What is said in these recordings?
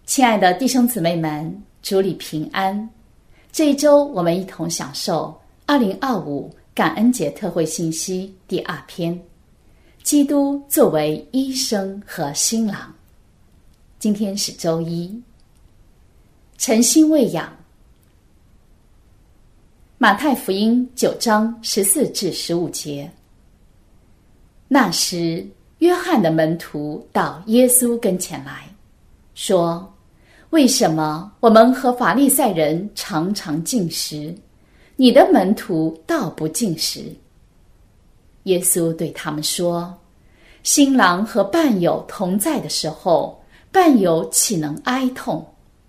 亲爱的弟兄姊妹们，主里平安。这一周我们一同享受2025感恩节特会信息第2篇，基督作为医生和新郎。今天是周一，诚心喂养。马太福音9章14至15节。那时，约翰的门徒到耶稣跟前来，说：为什么我们和法利赛人常常禁食，你的门徒倒不禁食？耶稣对他们说：新郎和伴友同在的时候，伴友岂能哀痛？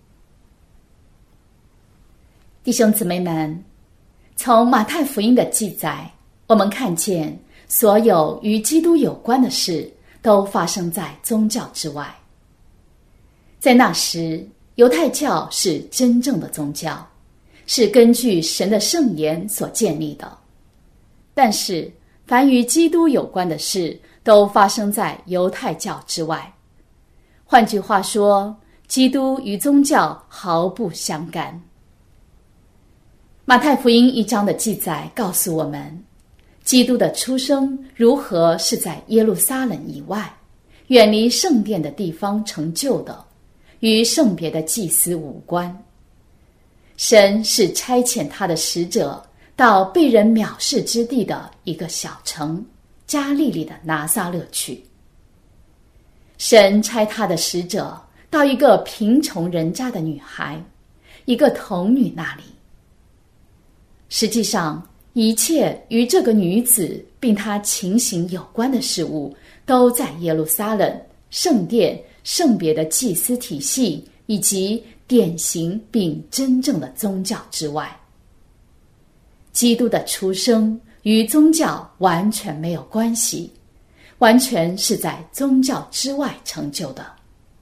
弟兄姊妹们，从马太福音的记载，我们看见所有与基督有关的事都发生在宗教之外。在那时，犹太教是真正的宗教，是根据神的圣言所建立的。但是，凡与基督有关的事都发生在犹太教之外。换句话说，基督与宗教毫不相干。马太福音1章的记载告诉我们，基督的出生如何是在耶路撒冷以外，远离圣殿的地方成就的，与圣别的祭司无关。神是差遣他的使者到被人藐视之地的一个小城加利利的拿撒勒去。神差他的使者到一个贫穷人家的女孩，一个童女那里。实际上，一切与这个女子并她情形有关的事物，都在耶路撒冷、圣殿、圣别的祭司体系以及典型并真正的宗教之外。基督的出生与宗教完全没有关系，完全是在宗教之外成就的。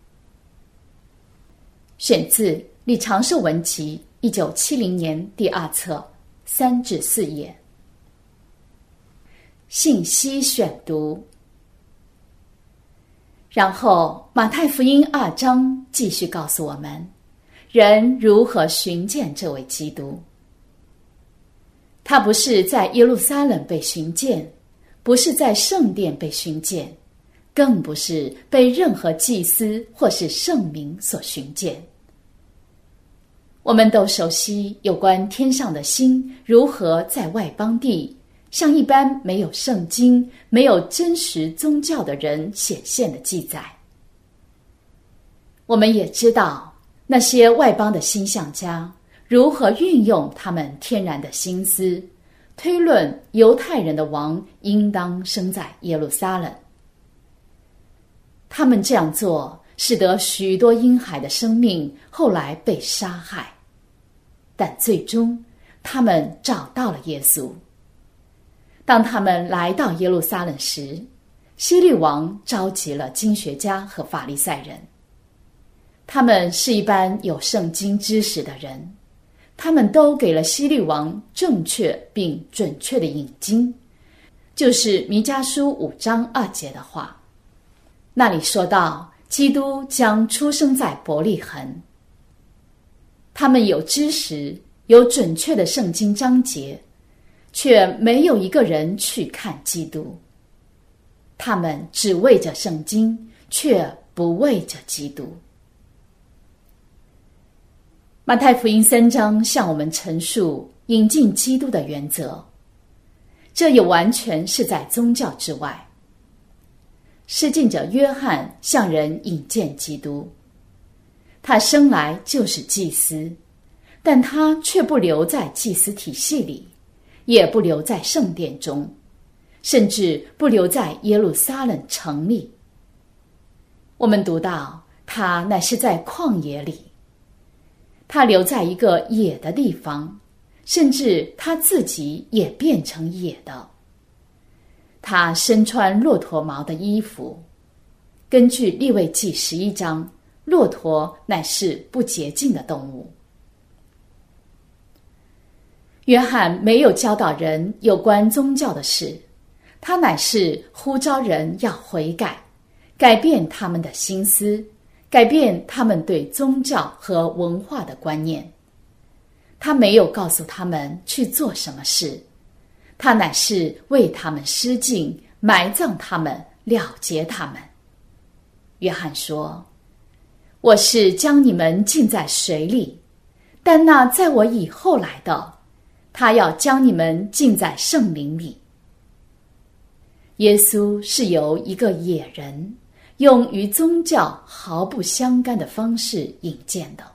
选自李长寿文集1970年第2册3至4页。信息选读。然后马太福音2章继续告诉我们，人如何寻见这位基督。他不是在耶路撒冷被寻见，不是在圣殿被寻见，更不是被任何祭司或是圣民所寻见。我们都熟悉有关天上的星如何在外邦地向一般没有圣经、没有真实宗教的人显现的记载。我们也知道那些外邦的星象家如何运用他们天然的心思，推论犹太人的王应当生在耶路撒冷。他们这样做，使得许多婴孩的生命后来被杀害，但最终他们找到了耶稣。当他们来到耶路撒冷时，希律王召集了经学家和法利赛人。他们是一般有圣经知识的人，他们都给了希律王正确并准确的引经，就是弥迦书5章2节的话。那里说到基督将出生在伯利恒。他们有知识，有准确的圣经章节，却没有一个人去看基督。他们只为着圣经，却不为着基督。马太福音3章向我们陈述引进基督的原则，这也完全是在宗教之外。施浸者约翰向人引荐基督，他生来就是祭司，但他却不留在祭司体系里，也不留在圣殿中，甚至不留在耶路撒冷城里。我们读到他乃是在旷野里，他留在一个野的地方，甚至他自己也变成野的。他身穿骆驼毛的衣服。根据利未记11章，骆驼乃是不洁净的动物。约翰没有教导人有关宗教的事，他乃是呼召人要悔改，改变他们的心思， 改变他们对宗教和文化的观念。他没有告诉他们去做什么事，他乃是为他们施浸，埋葬他们，了结他们。约翰说：我是将你们浸在水里，但那在我以后来的，他要将你们浸在圣灵里。耶稣是由一个野人用与宗教毫不相干的方式引荐的。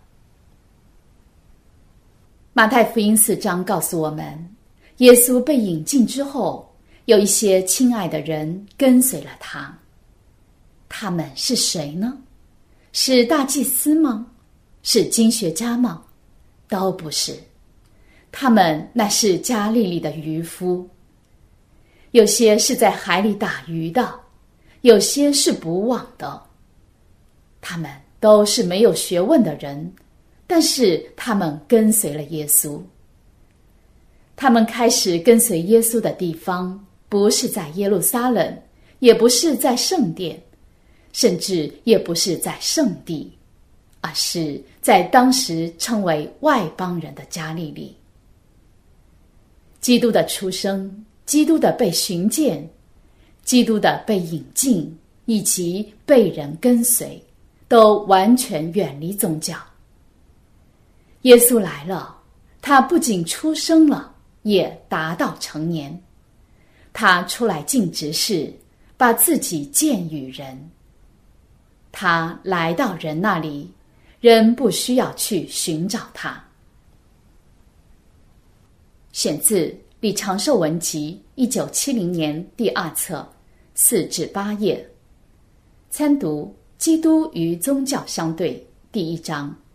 马太福音4章告诉我们，耶稣被引进之后，有一些亲爱的人跟随了他。他们是谁呢？是大祭司吗？是经学家吗？都不是，他们乃是加利利的渔夫。有些是在海里打鱼的，有些是捕网的。他们都是没有学问的人，但是他们跟随了耶稣。他们开始跟随耶稣的地方，不是在耶路撒冷，也不是在圣殿，甚至也不是在圣地，而是在当时称为外邦人的加利利。基督的出生，基督的被寻见，基督的被引进，以及被人跟随，都完全远离宗教。耶稣来了，他不仅出生了，也达到成年。他出来尽职事，把自己荐与人。他来到人那里，人不需要去寻找他。选自李长寿文集1970年第2册4至8页，参读基督与宗教相对第1章。